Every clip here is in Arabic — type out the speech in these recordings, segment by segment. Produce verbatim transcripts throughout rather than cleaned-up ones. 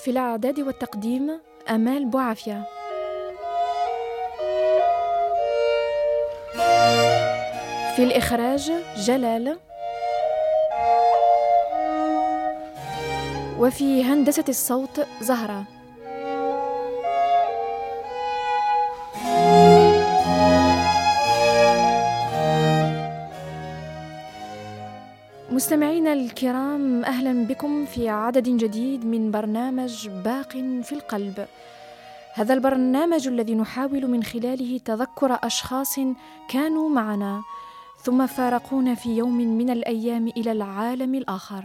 في الإعداد والتقديم آمال بوعافية. في الإخراج جلال. وفي هندسة الصوت زهرة. مستمعينا الكرام، أهلا بكم في عدد جديد من برنامج باق في القلب. هذا البرنامج الذي نحاول من خلاله تذكر أشخاص كانوا معنا ثم فارقونا في يوم من الأيام إلى العالم الآخر.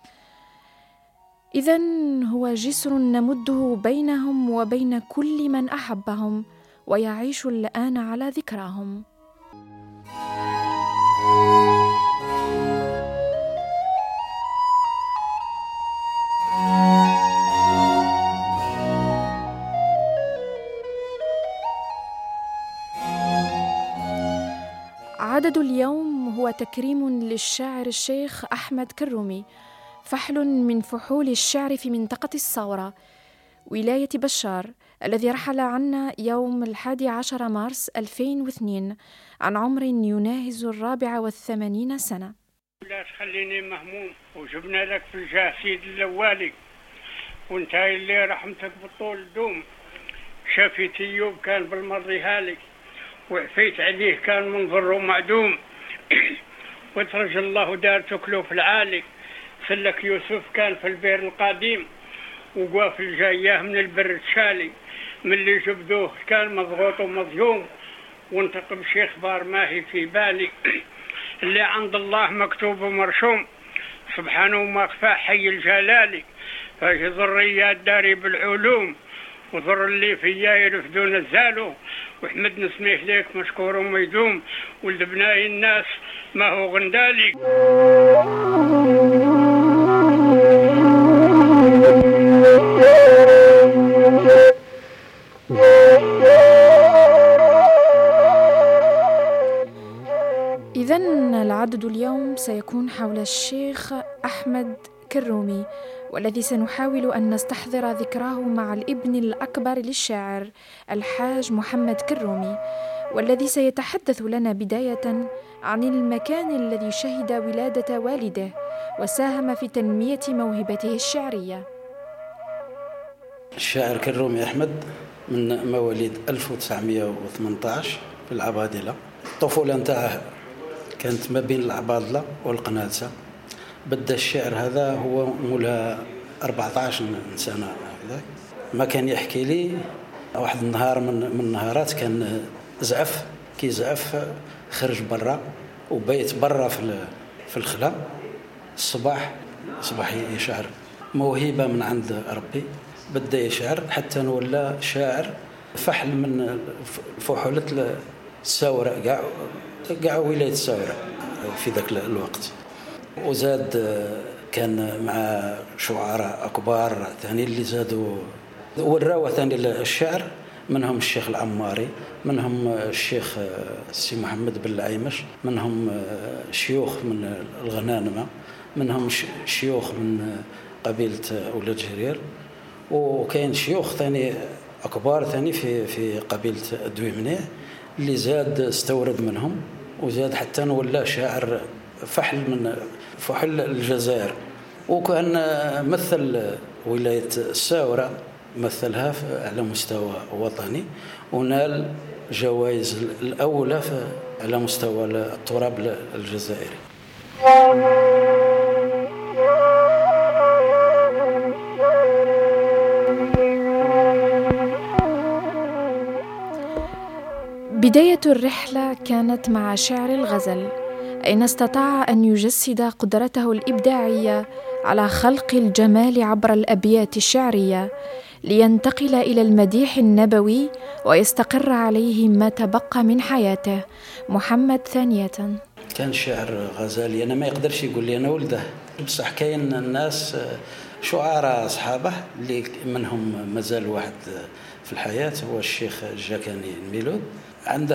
إذن هو جسر نمده بينهم وبين كل من أحبهم ويعيش الآن على ذكراهم. عدد اليوم هو تكريم للشاعر الشيخ أحمد كرومي، فحل من فحول الشعر في منطقة الصورة ولاية بشار، الذي رحل عنا يوم الحادي عشر مارس ألفين واثنين عن عمر يناهز الرابعة والثمانين سنة. لا تخليني مهموم، وجبنا لك في الجاه سيد الأوالي، وانت اللي رحمتك بالطول دوم. شافيت أيوب كان بالمرضي هالك، وعفيت عليه كان منظر ومعدوم. وترج الله دار تكلو في العالي، سلك يوسف كان في البير القديم، وقاف الجاياه من البر تشالي. من اللي جبدوه كان مضغوط ومظلوم، وانتقم شيخ بار ماهي في بالي. اللي عند الله مكتوب ومرسوم، سبحانه ما خفى حي الجلالي. فاش ذريات داري بالعلوم، وذر اللي فيا يرفدون الزالو. وحمد نسميه ليك مشكور وميدوم، ولد بناي الناس ما هو غندالي. إذن العدد اليوم سيكون حول الشيخ أحمد كرومي، والذي سنحاول أن نستحضر ذكراه مع الابن الأكبر للشاعر الحاج محمد كرومي، والذي سيتحدث لنا بداية عن المكان الذي شهد ولادة والده وساهم في تنمية موهبته الشعرية. الشاعر كرومي أحمد من مواليد ألف وتسعمائة وثمانية عشر في العبادلة. الطفولة نتاعه كانت ما بين العبادلة والقناطسة. بدأ الشعر هذا هو مولا أربعة عشر سنة. ما كان يحكي لي واحد النهار من من النهارات كان زعف كي زعف خرج برا وبيت برا في في الخلا. الصباح صباح يشعر، موهبة من عند ربي. بدأ يشعر حتى ولا شاعر فحل من فحولة الساورة، قاع قاع ولاية الساورة في ذاك الوقت. وزاد كان مع شعراء كبار ثاني اللي زادوا وراوا ثاني الشعر، منهم الشيخ العماري، منهم الشيخ سي محمد بن العيمش، منهم شيوخ من الغنانمة، منهم شيوخ من قبيلة أولاد جرير، وكاين شيوخ ثاني كبار ثاني في في قبيلة دويمنيع اللي زاد استورد منهم. وزاد حتى ولا شاعر فحل من فحل الجزائر، وكان مثل ولاية الساورة، مثلها على مستوى وطني، ونال جوائز الأولى على مستوى التراب الجزائري. بداية الرحلة كانت مع شعر الغزل، أين استطاع أن يجسد قدرته الإبداعية على خلق الجمال عبر الأبيات الشعرية، لينتقل إلى المديح النبوي ويستقر عليه ما تبقى من حياته. محمد ثانية كان شعر غزالي، أنا ما يقدرش يقول لي أنا ولده، بصح كاين الناس شعراء أصحابه اللي منهم مازال واحد في الحياة هو الشيخ الجاكاني الميلود، عنده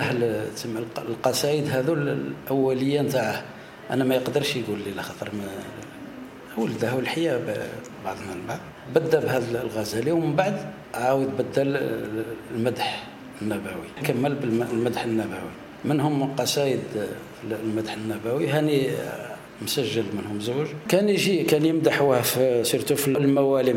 القصائد هذو الأولية نتاعه. أنا ما يقدرش يقول لي لخاطر ولده الحياة بعض من بعد بدأ بهذا الغزالي، ومن بعد عاود بدل المدح النبوي، كمل بالمدح النبوي. منهم قصائد المدح النبوي هاني مسجل منهم زوج. كان يجي كان يمدحوه في سيرته في الموالم،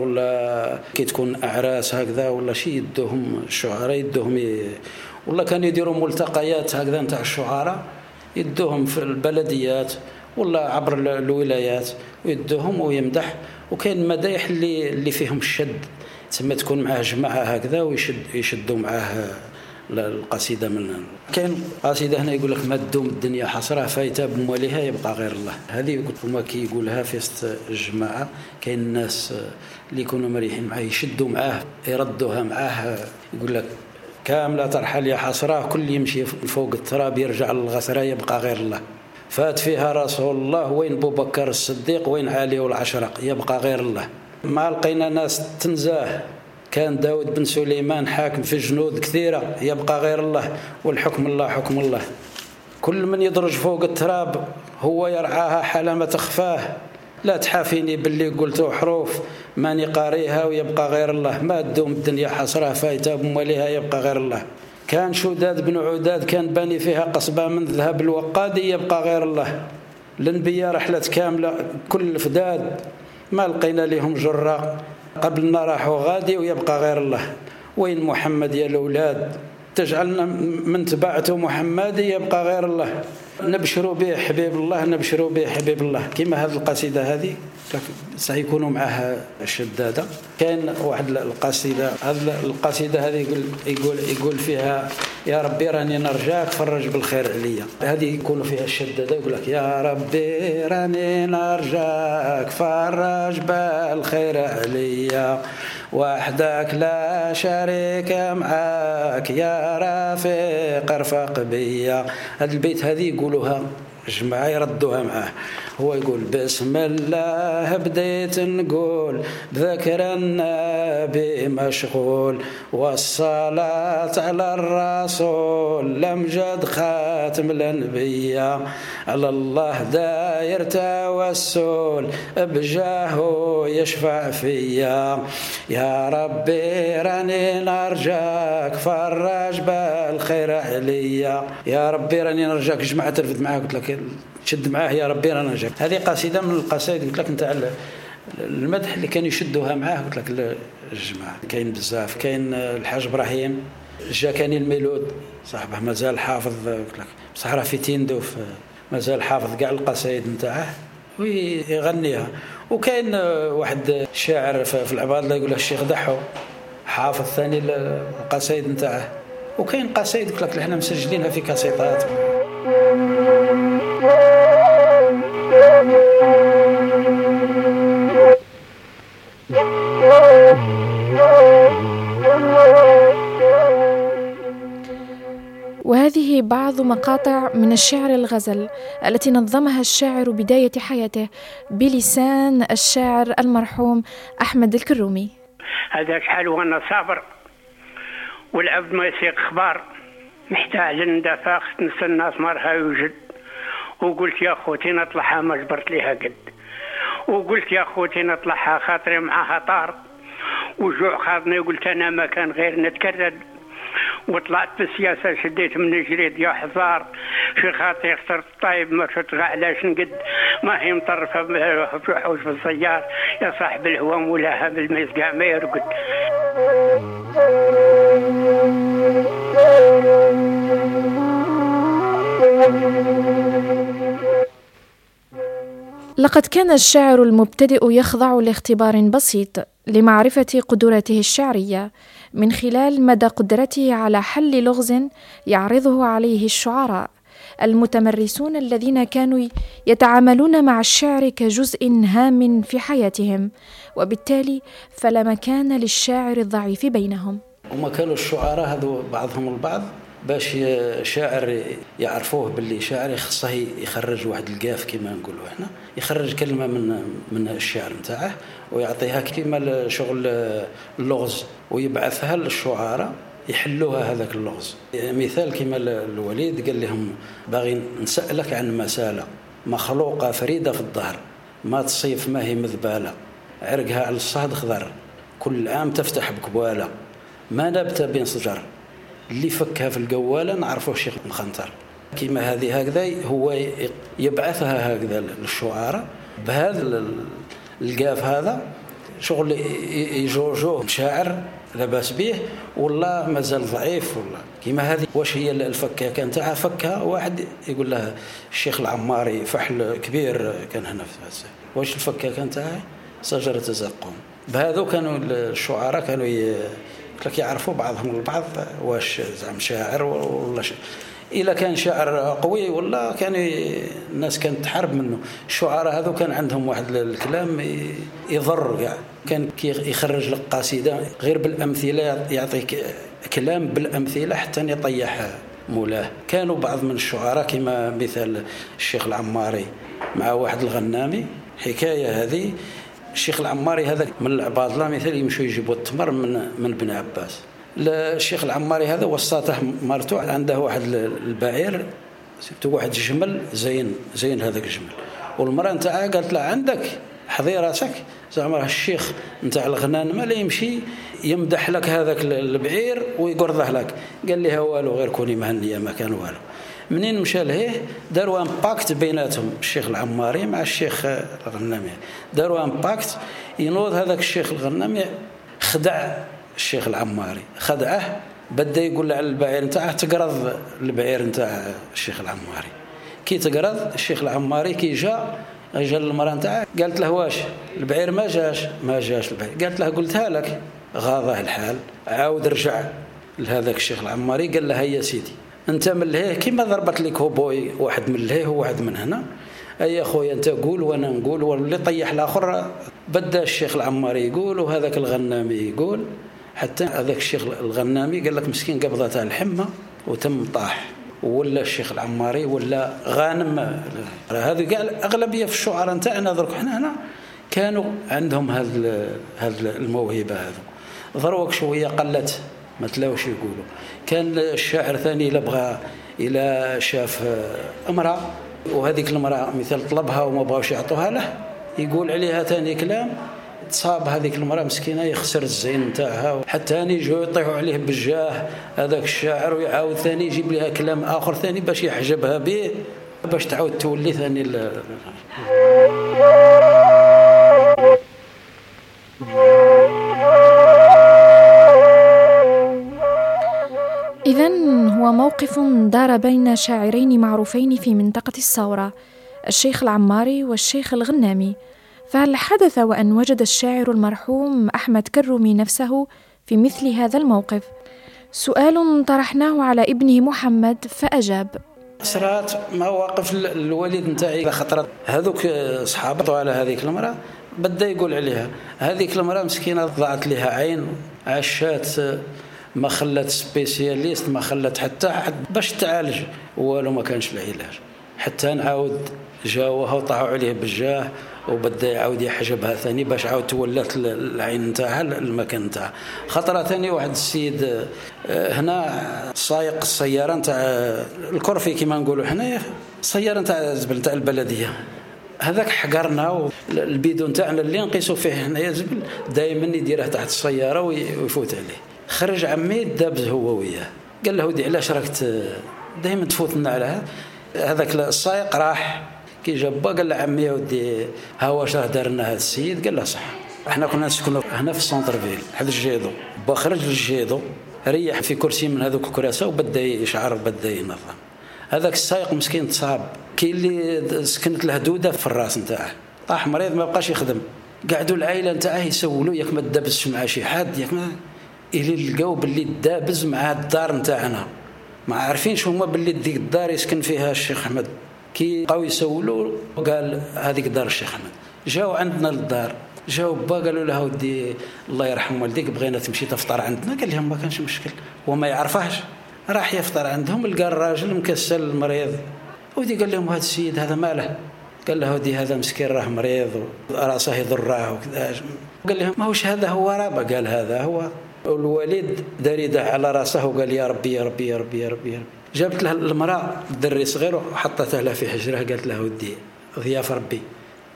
ولا كي تكون أعراس هكذا ولا شيء يدوهم الشعراء يدوهم ي... ولا كانوا يديروا ملتقيات هكذا نتاع الشعراء يدوهم في البلديات ولا عبر الولايات ويدوهم ويمدح. وكاين مدايح اللي اللي فيهم الشد، تسمى تكون معاه جماعه هكذا ويشد يشدوا معاه القصيده. من كاين قصيده هنا يقول لك ما تدوم الدنيا حسره فايته بمواليها يبقى غير الله. هذه هما كي يقولها في وسط الجماعه، كاين الناس اللي يكونوا مريحين معاه يشدوا معاه يردوها معاه، يقول لك كامله ترحل يا حسره، كل يمشي فوق التراب يرجع للغسره يبقى غير الله. فات فيها رسول الله، وين ابو بكر الصديق، وين علي والعشرق، يبقى غير الله. ما لقينا ناس تنزاه، كان داود بن سليمان حاكم في جنود كثيرة، يبقى غير الله، والحكم الله حكم الله. كل من يدرج فوق التراب هو يرعاها حال ما تخفاه، لا تحافيني باللي قلته حروف ماني قاريها ويبقى غير الله. ما تدوم الدنيا حسرة فايتة بمواليها يبقى غير الله. كان شداد بن عداد كان باني فيها قصبة من ذهب الوقادي يبقى غير الله. الانبياء رحلة كاملة كل فداد ما لقينا لهم جرة، قبلنا راحوا غادي ويبقى غير الله. وين محمد يا الأولاد، تجعلنا من تبعته محمد يبقى غير الله. نبشروا به حبيب الله، نبشروا به حبيب الله. كما هذه القصيدة هذه سيكونوا معها الشدادة. كان واحد القصيدة، هذه القصيدة هذه يقول يقول يقول فيها يا ربي راني نرجاك فرج بالخير عليا. هذه يكون فيها الشدادة، يقول لك يا ربي راني نرجاك فرج بالخير عليا، وحدك لا شريك معاك يا رفيق ارفق بيا. هذا البيت هذه يقولوها جماعة يردوها معاه. هو يقول بسم الله بديت نقول بذكر النبي مشغول، والصلاة على الرسول لمجد خاتم الأنبياء، على الله داير توسل بجاهه يشفع فيا. يا ربي راني نرجاك فرج بالخير عليا. يا ربي راني نرجاك. جماعة ترفد معاه قلت لك شد معاه يا ربي رانا نرجاك. هذه قصيدة من القصائد قلت لك انت المدح اللي كانوا يشدوها معاه. قلت لك الجماعة كاين بزاف، كاين الحاج إبراهيم الجاكاني الميلود صاحبه مازال حافظ، قلت لك بصح راه في تيندوف مازال حافظ كاع القصائد نتاعه ويغنيها. وكاين واحد شاعر في العباد الله يقول له الشيخ دحو حافظ ثاني القصائد نتاعه. وكاين قصائد قلت لك احنا مسجلينها في كاسيطات. وهذه بعض مقاطع من الشعر الغزل التي نظمها الشاعر بداية حياته بلسان الشاعر المرحوم أحمد الكرومي. هذا شحال وانا صابر والعبد ما يسيق اخبار، محتاج لندفاق نسى الناس مرها يوجد. وقلت يا خوتي نطلعها ما جبرت ليها قد، وقلت يا خوتي نطلعها خاطري معاها طار، وجوع خاضني قلت انا ما كان غير نتكرد. وطلعت بالسياسة شديت من جريد يا حزار، في خاطري اخترت طيب ما شتغى علاش نقد. ما هي مطرفة في حوش في السيار، يا صاحب الهوى مولاها بالميز قاع ما يرقد. لقد كان الشاعر المبتدئ يخضع لاختبار بسيط لمعرفة قدراته الشعرية من خلال مدى قدرته على حل لغز يعرضه عليه الشعراء المتمرسون الذين كانوا يتعاملون مع الشعر كجزء هام في حياتهم، وبالتالي فلا مكان للشاعر الضعيف بينهم. وما كانوا الشعراء هذو بعضهم البعض باش شاعر يعرفوه باللي شاعر خصه يخرج واحد القاف كما نقولوا احنا، يخرج كلمه من من الشعر نتاعه ويعطيها كما شغل اللغز ويبعثها للشعراء يحلوها هذاك اللغز. مثال كما الوليد قال لهم باغي نسألك عن مسألة مخلوقة فريدة في الظهر ما تصيف ما هي مذبالة، عرقها على الصهد خضر، كل عام تفتح بقبالة، ما نبت بين شجر، اللي فكها في القوالة نعرفه الشيخ مخنتر. كما هذه هكذا هو يبعثها هكذا للشعراء بهذا القاف هذا، شغل يجوجوه شاعر لاباس به والله مازال ضعيف. والله كما هذه واش هي الفكه كانت فكها واحد يقول له الشيخ العماري فحل كبير كان هنا في هذا، واش الفكه كانت شجره الزقوم. بهذا كانوا الشعراء كانوا لك يعرفوا بعضهم البعض واش زعم شاعر ولا ش... إلا كان شاعر قوي ولا كان الناس كانت تحارب منه. الشعراء هذو كان عندهم واحد الكلام يضر، يعني كان يخرج لك قصيدة غير بالأمثلة، يعطيك كلام بالأمثلة حتى يطيح مولاه. كانوا بعض من الشعراء كما مثال الشيخ العماري مع واحد الغنامي، حكاية هذه الشيخ العماري هذا من العباد الله مثال يمشوا يجيبوا التمر من من بن عباس. الشيخ العماري هذا وسطه مرتو عنده واحد البعير سبتو واحد الجمل زين زين هذاك الجمل، والمرأة نتاعها قالت له عندك حضي راسك زعما الشيخ نتاع الغنان ما لا يمشي يمدح لك هذاك البعير ويقرضه لك. قال لها والو غير كوني مهنيه ما كان والو. منين مشى لهيه داروا ان باكت بيناتهم الشيخ العماري مع الشيخ الغنامي، داروا ان باكت ينوض هذاك الشيخ الغنامي خدع الشيخ العماري، خدعه بدا يقول له على البعير نتاعه تقرض البعير نتاع الشيخ العماري. كي تقرض الشيخ العماري كي جاء جا المراه نتاعه قالت له واش البعير ما جاش ما جاش البعير، قالت له قلتها لك. غاضه الحال عاود رجع لهذاك الشيخ العماري قال له هيا سيدي انت من لهيه كيما ضربت لك هوبوي واحد من لهيه وواحد من هنا، اي اخويا انت قول وانا نقول واللي طيح الاخر. بدا الشيخ العماري يقول وهذاك الغنامي يقول، حتى هذاك الشيخ الغنامي قال لك مسكين قبضتها الحمى وتم طاح، ولا الشيخ العماري ولا غانم. هذا قال اغلبيه في الشعراء نتاعنا درك حنا هنا كانوا عندهم هذا هذا الموهبه هذا. ضروك شويه قلت ما تلاوش يقولوا. كان الشاعر ثاني الا بغى الى شاف امراه وهذيك المراه مثال طلبها وما بغاوش يعطوها له، يقول عليها ثاني كلام تصاب هذيك المراه مسكينه يخسر الزين نتاعها، حتى ثاني يجوا يطيحوا عليه بالجاه هذاك الشاعر ويعاود ثاني يجيب لها كلام اخر ثاني باش يحجبها به باش تعاود تولي ثاني ال... إذن هو موقف دار بين شاعرين معروفين في منطقة الصورة، الشيخ العماري والشيخ الغنامي. فهل حدث وأن وجد الشاعر المرحوم أحمد كرومي نفسه في مثل هذا الموقف؟ سؤال طرحناه على ابنه محمد فأجاب. صرات مواقف الوالد نتاعي خطرت هذوك أصحابه على هذيك المرأة، بدا يقول عليها هذيك المرأة مسكينة ضاعت لها عين، عاشات ما خلت سبيسياليست ما خلت حتى حد باش تعالج والو ما كانش العلاج، حتى نعاود جاوها وطاحوا عليه بالجاه وبدا يعاود يحجبها ثاني باش عاود تولات العين نتاعها المكان نتاعها. خطره ثاني واحد السيد هنا سايق السياره نتاع الكرفي كما نقولوا حنايا، السياره نتاع الزبل نتاع البلديه هذاك حقرنا البيدو نتاعنا اللي نقيسوا فيه حنايا زبل دائما يديره تحت السياره ويفوت عليه. خرج عمي دابز هو وياه قال له ودي علاش راك دائما تفوت لنا على هذا. هذاك السائق راح كي جابا قال له عمي يا ودي ها واش راه دار لنا هذا السيد؟ قال له صح احنا كنا نسكنوا هنا في السونتر فيل حد الجيدو. با خرج للجيدو ريح في كرسي من هذوك الكراسه وبدا يشعر بدا ينظم. هذاك السائق مسكين تصاب، كاين اللي سكنت له دوده في الراس نتاعه طاح مريض ما بقاش يخدم. قعدوا العائله نتاعه يسولوا ياك ما تدابزش مع شي حد ياك ما اللي لقاو باللي دابز مع الدار نتاعنا ما عارفينش هما باللي ديك الدار يسكن فيها الشيخ احمد. كي بقاو يسولوا قال هذيك دار الشيخ احمد. جاو عندنا للدار جاو با قالوا له ودي الله يرحم والديك بغينا تمشي تفطر عندنا. قال لهم ما كانش مشكل هو ما يعرفهاش. راح يفطر عندهم لقى الراجل مكسل المريض ودي قال لهم هذا السيد هذا ماله؟ قال له ودي هذا مسكين راه مريض وراسه يضره وكذا. قال لهم ماهوش هذا هو رابا؟ قال هذا هو. الوالد دار يده على راسه وقال يا ربي يا ربي يا ربي يا ربي, يا ربي. جابت له المرأة دري صغير وحطتها له في حجرها قالت له ودي ضياف ربي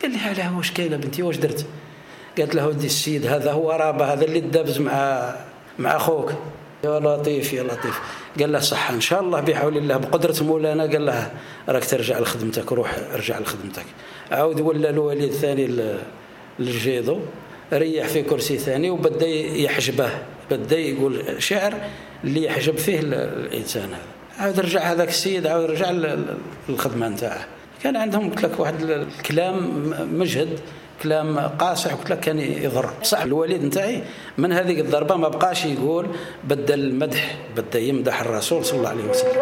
قال لي علاه واش كاينه بنتي واش درت؟ قالت له ودي السيد هذا هو رابه هذا اللي دابز مع مع اخوك. يا لطيف يا لطيف. قال له صح ان شاء الله بحول الله بقدره مولانا. قال له راك ترجع لخدمتك روح ارجع لخدمتك. عاود ولا الوليد الثاني للجيدو ريح في كرسي ثاني وبدا يحجبه بدا يقول شعر اللي يحجب فيه الانسان هذا. عاود رجع هذاك السيد عاود رجع للخدمه نتاعه. كان عندهم قلت لك واحد الكلام مجهد كلام قاصح قلت لك كان يضر. صح الوليد نتاعي من هذه الضربه ما بقاش يقول بدل المدح بدا يمدح الرسول صلى الله عليه وسلم.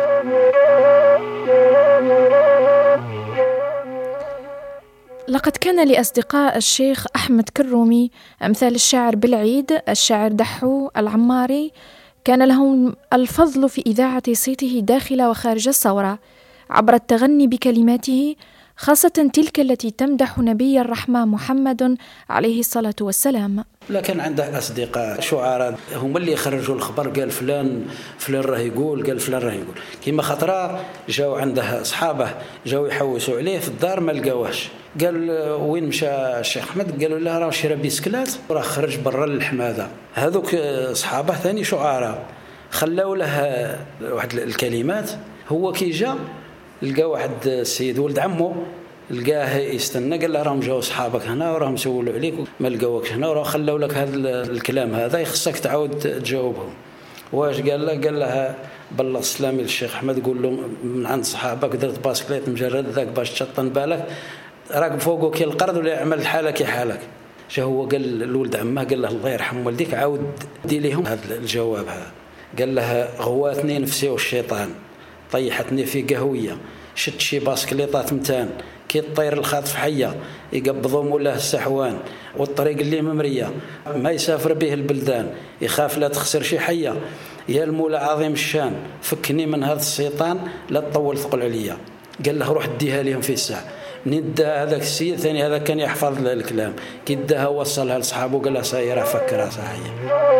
لقد كان لأصدقاء الشيخ أحمد كرومي أمثال الشاعر بالعيد الشاعر دحو العماري كان لهم الفضل في إذاعة صيته داخل وخارج الثورة عبر التغني بكلماته، خاصة تلك التي تمدح نبي الرحمة محمد عليه الصلاة والسلام. لكن عنده أصدقاء شعراء هم اللي يخرجوا الخبر قال فلان فلان راه يقول قال فلان راه يقول. كيما خطرة جاو عنده أصحابه جاو يحوسوا عليه في الدار ما لقاوهش. قال وين مشى الشيخ أحمد؟ قالوا له راه شرا بيسكلات وراه خرج برا للحمادة. هذوك أصحابه ثاني شعراء خلاو له واحد الكلمات. هو كي جاء لقى واحد السيد ولد عمه لقاه يستنى قال له راهم جاوا اصحابك هنا وراهم سولوا عليك ما لقاوكش هنا وراه خلاو لك هذا الكلام هذا يخصك تعاود تجاوبهم. واش قال له؟ قال له بالله السلامي للشيخ احمد قول له من عند صحابك درت باسكليت مجرد ذاك باش تشطن بالك راك فوقك كي القرض ولا يعمل حالك كي حالك. جا هو قال لولد عمه قال له الله يرحم والديك عاود دي لهم هذا الجواب هذا. قال له غواتني نفسي والشيطان طيحتني في قهوية شت شي باسكليطات متان كي الطير الخاطف حية يقبضوا مولاه السحوان والطريق اللي ممرية ما يسافر به البلدان يخاف لا تخسر شي حية. يا المولى عظيم الشان فكني من هذا الشيطان لا تطول ثقل عليا. قال له روح اديها لهم في الساعة. منين دا هذاك السيد ثاني هذا كان يحفظ له الكلام كي داها وصلها لصحابه قال له سايرة فكرها صحيح.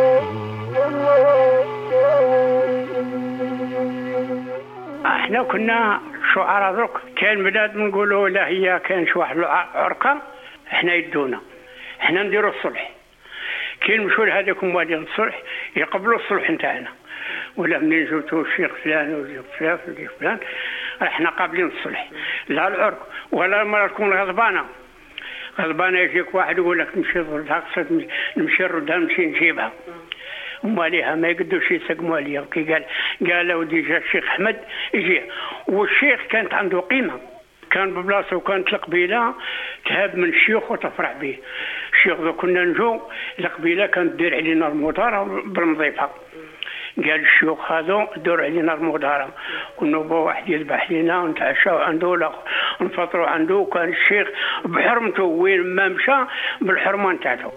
احنا كنا شعراء ذوك كان بلاد نقولوا لا هي كان شي واحد عركه احنا يدونا احنا نديروا الصلح. كي نمشوا لهذاك موالين الصلح يقبلوا الصلح نتاعنا ولا منين جبتوا الشيخ فلان وشيخ فلان وشيخ فلان احنا قابلين الصلح. لا العرك ولا المرأة تكون غضبانه غضبانه يجيك واحد يقول لك نمشي نمشي نردها نمشي نجيبها ماليها ما يقدوش يسقموا عليا. كي قال قالوا دي جا الشيخ احمد يجي والشيخ كانت عنده قيمه كان ببلاصه وكانت القبيله تهاب من الشيوخ وتفرح به. الشيخ ذو كنا نجو القبيله كانت دير علينا المداره بالمضيفه. قال الشيوخ هذو دور علينا المداره ونوبه واحد يذبح لنا ونتعشاو عنده ولا نفطروا عنده. وكان الشيخ بحرمته وين ما مشى بالحرمه نتاعته.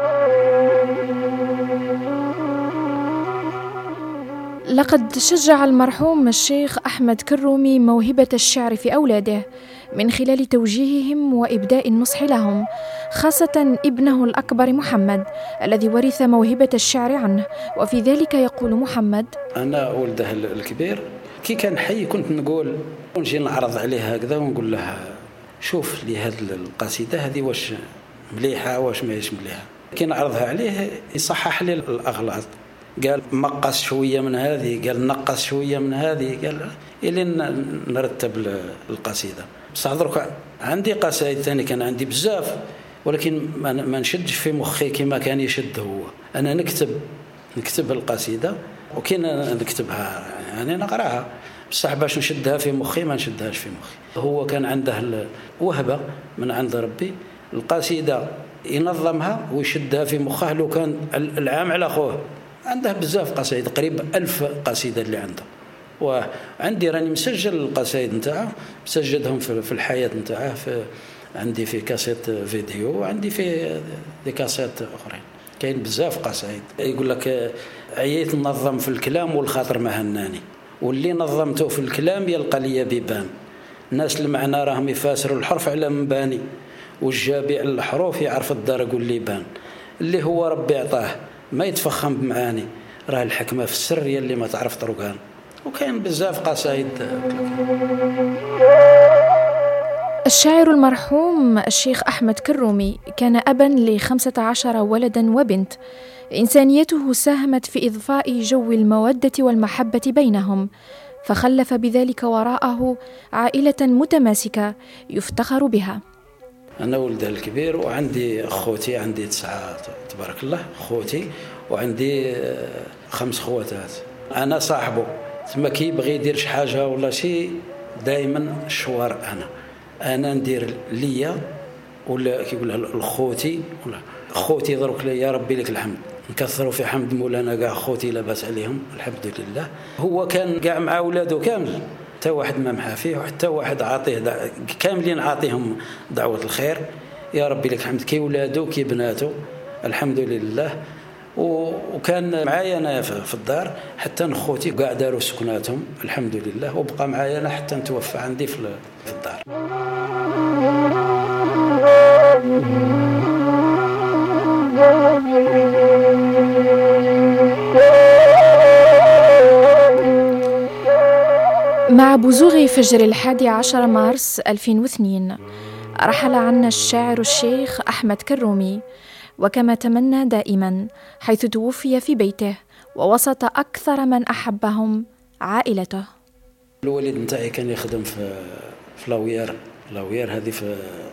لقد شجع المرحوم الشيخ أحمد كرومي موهبة الشعر في أولاده من خلال توجيههم وإبداء النصح لهم، خاصة ابنه الأكبر محمد الذي ورث موهبة الشعر عنه. وفي ذلك يقول محمد: أنا ولده الكبير كي كان حي كنت نقول ونجي نعرض عليه هكذا ونقول له شوف لي هذه القصيدة هذه واش مليحة واش ماهيش مليحة. كي نعرضها عليه يصحح لي الأغلاط. قال مقص شوية من هذه قال نقص شوية من هذه قال إلي نرتب القصيدة. بصح درك عندي قصائد ثاني كان عندي بزاف ولكن ما نشدش في مخي كما كان يشد هو. أنا نكتب نكتب القصيدة وكي نكتبها يعني نقراها بصح باش نشدها في مخي ما نشدهاش في مخي. هو كان عنده الوهبة من عند ربي القصيدة ينظمها ويشدها في مخه. لو كان العام على أخوه عنده بزاف قصائد قريب ألف قصيدة اللي عنده. وعندي راني مسجل القصائد نتاعه مسجلهم في الحياة نتاعه في عندي في كاسيت فيديو وعندي في دي كاسيت أخرين كاين بزاف قصائد. يقول لك عييت ننظم في الكلام والخاطر ما هناني واللي نظمته في الكلام يلقى لي بيبان. الناس المعنى راهم يفاسروا الحرف على مباني والجابع الحروف يعرف الدرج والليبان. اللي هو ربي عطاه ما يتفخم بمعاني راه الحكمة في السر يلي ما تعرف طرقان. وكاين بزاف قصائد. الشاعر المرحوم الشيخ أحمد كرومي كان أباً لخمسة عشر ولداً وبنت. إنسانيته ساهمت في إضفاء جو المودة والمحبة بينهم، فخلف بذلك وراءه عائلة متماسكة يفتخر بها. أنا ولد الكبير وعندي أخوتي، عندي تسعة تبارك الله أخوتي، وعندي خمس خواتات. أنا صاحبه ثم كي يبغي يدير شي حاجة ولا شيء دائما الشوار أنا أنا ندير ليا ولا كيقولها لخوتي ولا خوتي ضرك لي يا ربي لك الحمد، نكثروا في حمد مولانا كاع خوتي لاباس عليهم الحمد لله. هو كان كاع مع اولاده كامل، حتى واحد ما محا فيه وحتى واحد عاطيه دع... كاملين عاطيهم دعوه الخير يا ربي لك الحمد، كي ولادو كي بناتو الحمد لله. وكان معايا انا في الدار حتى نخوتي كاع داروا سكناتهم الحمد لله، وبقى معايا انا حتى نتوفى عندي في الدار. مع بزوغ فجر الحادي عشر مارس ألفين واثنين رحل عنا الشاعر الشيخ أحمد كرومي، وكما تمنى دائما، حيث توفي في بيته ووسط أكثر من أحبهم عائلته. الوالد نتاعي كان يخدم في في لاويار لاويار هذه في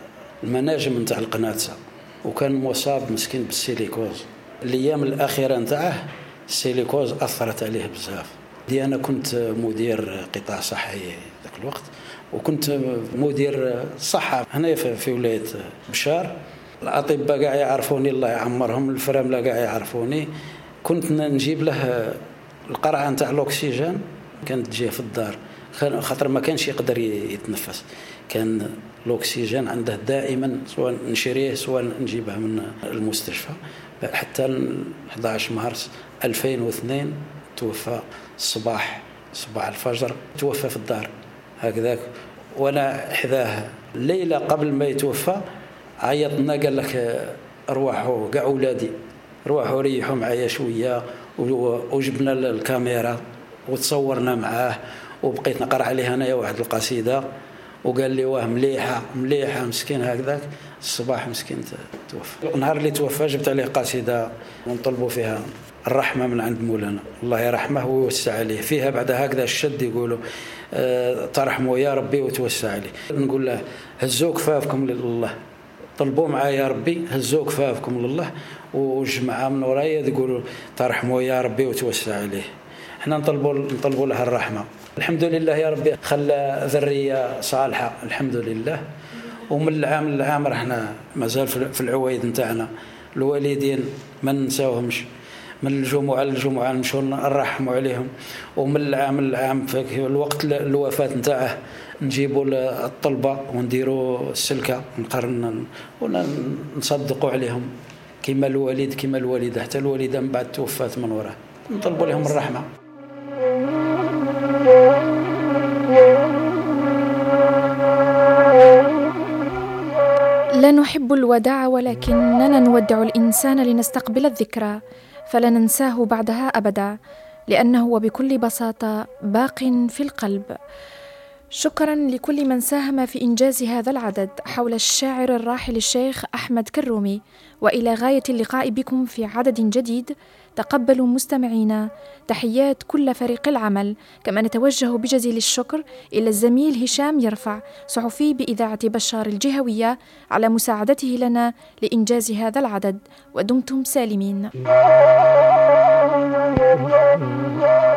المناجم نتاع القناطسة، وكان مصاب مسكين بالسيليكوز. الايام الاخيره نتاعه السيليكوز اثرت عليه بزاف. دي انا كنت مدير قطاع صحي ذاك الوقت، وكنت مدير صحه هنا في ولايه بشار. الاطباء كاع يعرفوني الله يعمرهم، الفرامله كاع يعرفوني. كنت نجيب له القرعه نتاع الاكسجين كانت تجيه في الدار، خاطر ما كانش يقدر يتنفس. كان الاكسجين عنده دائما، سواء نشريه سواء نجيبه من المستشفى. حتى أحد عشر مارس ألفين واثنين توفى الصباح صباح الفجر، توفى في الدار هكذاك وانا حذاه. الليله قبل ما يتوفى عيطنا، قال لك ارواحوا كاع اولادي، روحوا ريحوا معايا شويه، وجبنا الكاميرا وتصورنا معاه، وبقيت نقرا عليه انايا واحد القصيده، وقال لي واه مليحه مليحه مسكين هكذاك. الصباح مسكين توفى. النهار اللي توفى جبت عليه قصيده ونطلبوا فيها الرحمه من عند مولانا الله يرحمه ويوسع عليه. فيها بعد هكذا الشد يقولوا أه ترحموا يا ربي وتوسع عليه. نقول له هزوا كفافكم لله، طلبوا معايا يا ربي، هزوا كفافكم لله، وجماعه من ورايا يقولوا ترحموا يا ربي وتوسع عليه. احنا نطلبوا نطلبوا له الرحمه. الحمد لله يا ربي خلى ذريه صالحه الحمد لله. ومن العام للعام رحنا مازال في العوايد نتاعنا، الوالدين ما ننساوهمش، من الجمعه للجمعه نمشوا نرحموا عليهم. ومن العام للعام في الوقت الوفاه نتاعه نجيبوا الطلبه ونديروا السلكه نقرن ونصدقوا عليهم كما الوالد كما الوالده. حتى الوالده من بعد توفات من وراه نطلبوا لهم الرحمه. لا نحب الوداع، ولكننا نودع الإنسان لنستقبل الذكرى، فلا ننساه بعدها أبدا، لأنه وبكل بساطة باق في القلب. شكرا لكل من ساهم في إنجاز هذا العدد حول الشاعر الراحل الشيخ أحمد كرومي، وإلى غاية اللقاء بكم في عدد جديد. تقبلوا مستمعينا تحيات كل فريق العمل، كما نتوجه بجزيل الشكر إلى الزميل هشام يرفع صحفي بإذاعة بشار الجهوية على مساعدته لنا لإنجاز هذا العدد. ودمتم سالمين.